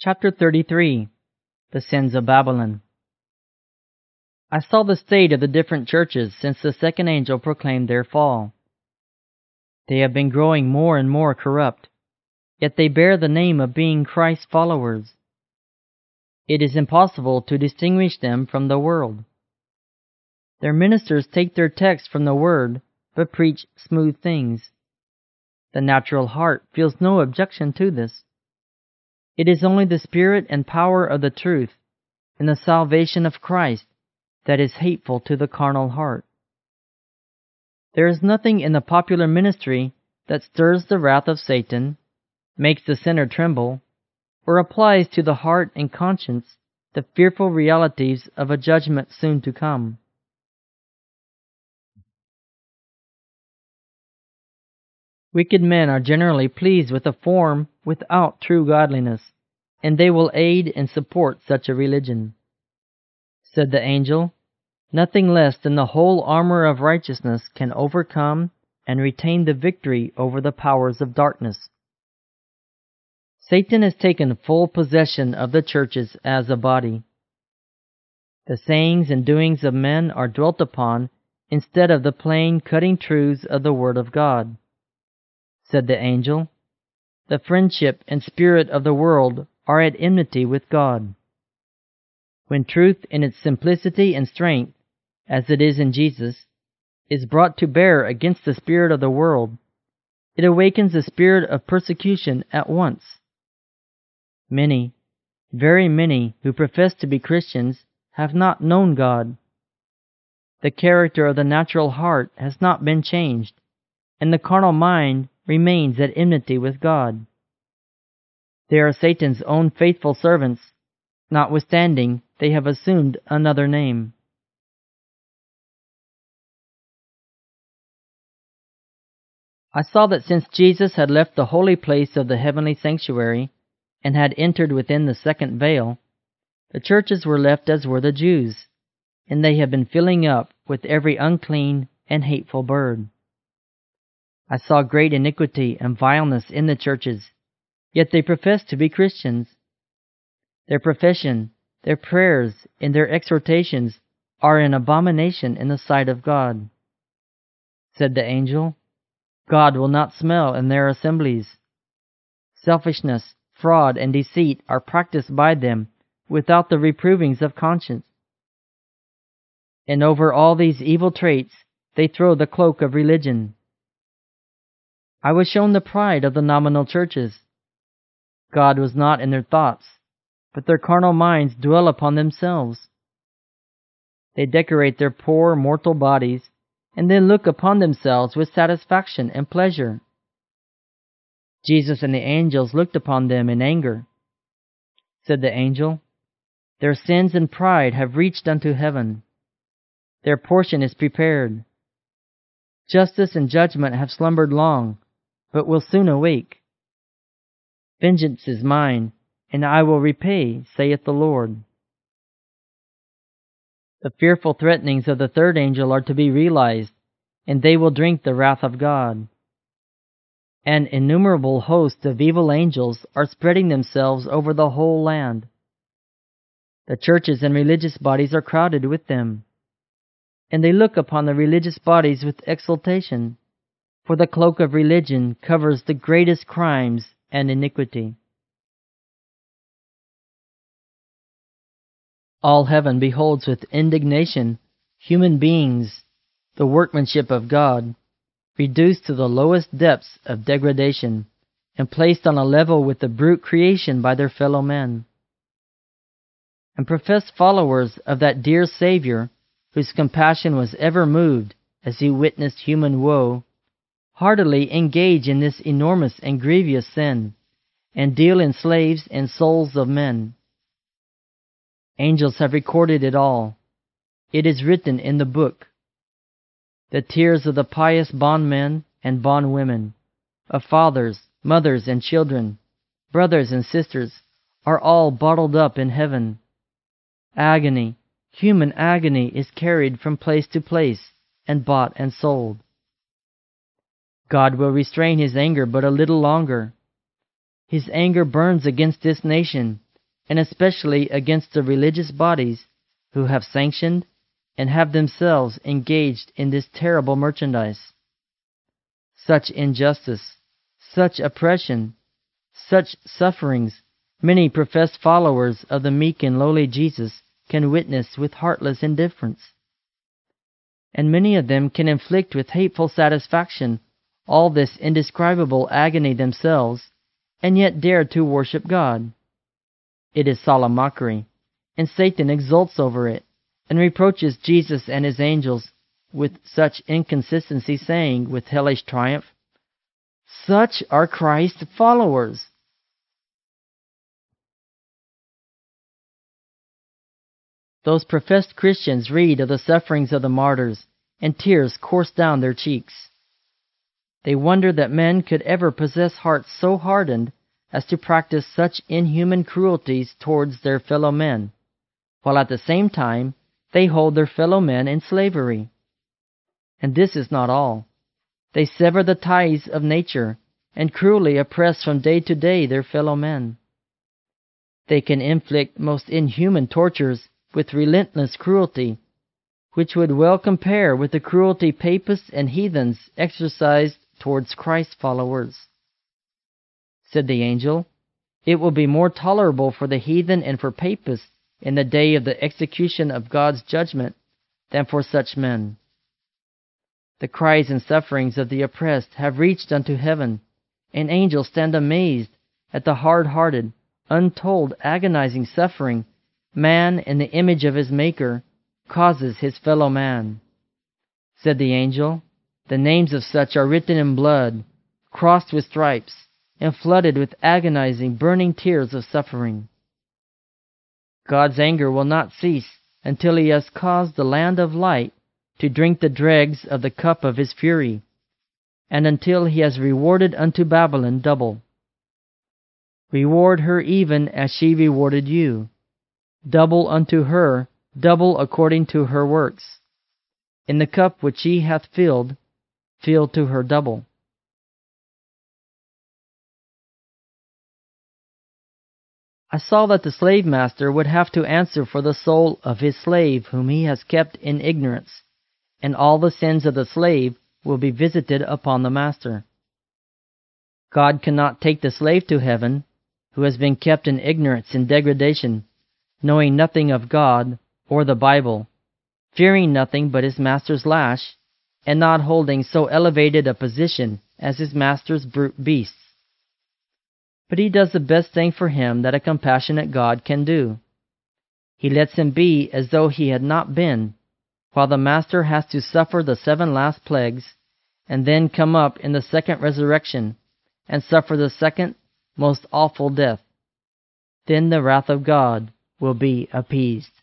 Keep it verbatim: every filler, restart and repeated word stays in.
Chapter thirty-three. The Sins of Babylon. I saw the state of the different churches since the second angel proclaimed their fall. They have been growing more and more corrupt, yet they bear the name of being Christ's followers. It is impossible to distinguish them from the world. Their ministers take their text from the Word, but preach smooth things. The natural heart feels no objection to this. It is only the spirit and power of the truth and the salvation of Christ that is hateful to the carnal heart. There is nothing in the popular ministry that stirs the wrath of Satan, makes the sinner tremble, or applies to the heart and conscience the fearful realities of a judgment soon to come. Wicked men are generally pleased with a form without true godliness, and they will aid and support such a religion. Said the angel, nothing less than the whole armor of righteousness can overcome and retain the victory over the powers of darkness. Satan has taken full possession of the churches as a body. The sayings and doings of men are dwelt upon instead of the plain, cutting truths of the Word of God. Said the angel, the friendship and spirit of the world are at enmity with God. When truth in its simplicity and strength, as it is in Jesus, is brought to bear against the spirit of the world, it awakens the spirit of persecution at once. Many, very many who profess to be Christians have not known God. The character of the natural heart has not been changed, and the carnal mind remains at enmity with God. They are Satan's own faithful servants, notwithstanding they have assumed another name. I saw that since Jesus had left the holy place of the heavenly sanctuary and had entered within the second veil, the churches were left as were the Jews, and they have been filling up with every unclean and hateful bird. I saw great iniquity and vileness in the churches, yet they profess to be Christians. Their profession, their prayers, and their exhortations are an abomination in the sight of God. Said the angel, God will not smell in their assemblies. Selfishness, fraud, and deceit are practiced by them without the reprovings of conscience. And over all these evil traits they throw the cloak of religion. I was shown the pride of the nominal churches. God was not in their thoughts, but their carnal minds dwell upon themselves. They decorate their poor mortal bodies, and then look upon themselves with satisfaction and pleasure. Jesus and the angels looked upon them in anger. Said the angel, their sins and pride have reached unto heaven. Their portion is prepared. Justice and judgment have slumbered long, but will soon awake. Vengeance is mine, and I will repay, saith the Lord. The fearful threatenings of the third angel are to be realized, and they will drink the wrath of God. An innumerable host of evil angels are spreading themselves over the whole land. The churches and religious bodies are crowded with them, and they look upon the religious bodies with exultation, for the cloak of religion covers the greatest crimes and iniquity. All heaven beholds with indignation human beings, the workmanship of God, reduced to the lowest depths of degradation and placed on a level with the brute creation by their fellow men. And professed followers of that dear Savior, whose compassion was ever moved as he witnessed human woe, heartily engage in this enormous and grievous sin, and deal in slaves and souls of men. Angels have recorded it all. It is written in the book. The tears of the pious bondmen and bondwomen, of fathers, mothers, and children, brothers and sisters, are all bottled up in heaven. Agony, human agony, is carried from place to place and bought and sold. God will restrain his anger but a little longer. His anger burns against this nation and especially against the religious bodies who have sanctioned and have themselves engaged in this terrible merchandise. Such injustice, such oppression, such sufferings, many professed followers of the meek and lowly Jesus can witness with heartless indifference. And many of them can inflict with hateful satisfaction all this indescribable agony themselves, and yet dare to worship God. It is solemn mockery, and Satan exults over it, and reproaches Jesus and his angels with such inconsistency, saying with hellish triumph, "Such are Christ's followers." Those professed Christians read of the sufferings of the martyrs, and tears course down their cheeks. They wonder that men could ever possess hearts so hardened as to practice such inhuman cruelties towards their fellow men, while at the same time they hold their fellow men in slavery. And this is not all. They sever the ties of nature and cruelly oppress from day to day their fellow men. They can inflict most inhuman tortures with relentless cruelty, which would well compare with the cruelty papists and heathens exercised towards Christ's followers. Said the angel, "It will be more tolerable for the heathen and for papists in the day of the execution of God's judgment than for such men." The cries and sufferings of the oppressed have reached unto heaven, and angels stand amazed at the hard-hearted, untold, agonizing suffering man in the image of his Maker causes his fellow man. Said the angel, "The names of such are written in blood, crossed with stripes, and flooded with agonizing, burning tears of suffering." God's anger will not cease until he has caused the land of light to drink the dregs of the cup of his fury, and until he has rewarded unto Babylon double. Reward her even as she rewarded you. Double unto her, double according to her works. In the cup which she hath filled, fill to her double. I saw that the slave master would have to answer for the soul of his slave whom he has kept in ignorance, and all the sins of the slave will be visited upon the master. God cannot take the slave to heaven, who has been kept in ignorance and degradation, knowing nothing of God or the Bible, fearing nothing but his master's lash, and not holding so elevated a position as his master's brute beasts. But he does the best thing for him that a compassionate God can do. He lets him be as though he had not been, while the master has to suffer the seven last plagues, and then come up in the second resurrection, and suffer the second most awful death. Then the wrath of God will be appeased.